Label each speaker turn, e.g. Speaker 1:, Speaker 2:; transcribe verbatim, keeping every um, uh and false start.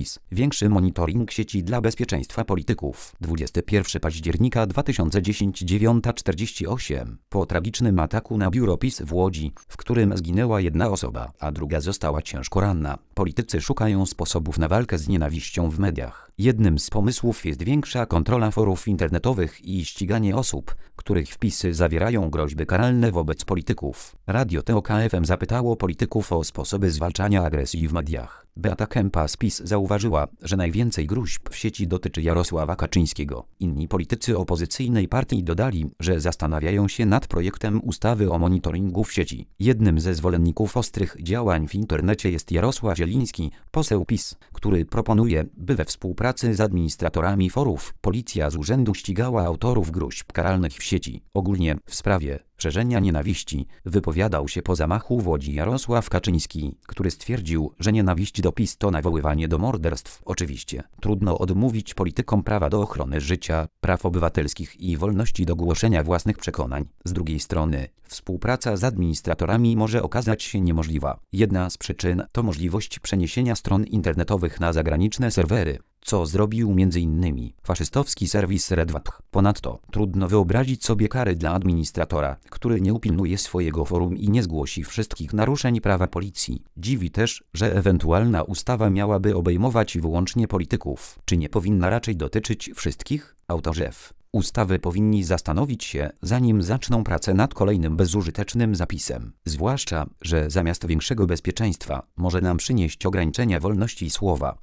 Speaker 1: PiS. Większy monitoring sieci dla bezpieczeństwa polityków. dwudziestego pierwszego października dwa tysiące dziesiątego, dziewiąta czterdzieści osiem. Po tragicznym ataku na biuro PiS w Łodzi, w którym zginęła jedna osoba, a druga została ciężko ranna, politycy szukają sposobów na walkę z nienawiścią w mediach. Jednym z pomysłów jest większa kontrola forów internetowych i ściganie osób, których wpisy zawierają groźby karalne wobec polityków. Radio T O K F M zapytało polityków o sposoby zwalczania agresji w mediach. Beata Kempa z PiS zauważyła, że najwięcej gróźb w sieci dotyczy Jarosława Kaczyńskiego. Inni politycy opozycyjnej partii dodali, że zastanawiają się nad projektem ustawy o monitoringu w sieci. Jednym ze zwolenników ostrych działań w internecie jest Jarosław Zieliński, poseł PiS, który proponuje, by we współpracy z administratorami forów policja z urzędu ścigała autorów gróźb karalnych w sieci. Ogólnie w sprawie szerzenia nienawiści wypowiadał się po zamachu w Łodzi Jarosław Kaczyński, który stwierdził, że nienawiść do PiS to nawoływanie do morderstw. Oczywiście, trudno odmówić politykom prawa do ochrony życia, praw obywatelskich i wolności do głoszenia własnych przekonań. Z drugiej strony, współpraca z administratorami może okazać się niemożliwa. Jedna z przyczyn to możliwość przeniesienia stron internetowych na zagraniczne serwery, co zrobił między innymi faszystowski serwis Redwatch. Ponadto trudno wyobrazić sobie kary dla administratora, który nie upilnuje swojego forum i nie zgłosi wszystkich naruszeń prawa policji. Dziwi też, że ewentualna ustawa miałaby obejmować wyłącznie polityków. Czy nie powinna raczej dotyczyć wszystkich? Autorzy F. ustawy powinni zastanowić się, zanim zaczną pracę nad kolejnym bezużytecznym zapisem. Zwłaszcza, że zamiast większego bezpieczeństwa może nam przynieść ograniczenia wolności słowa.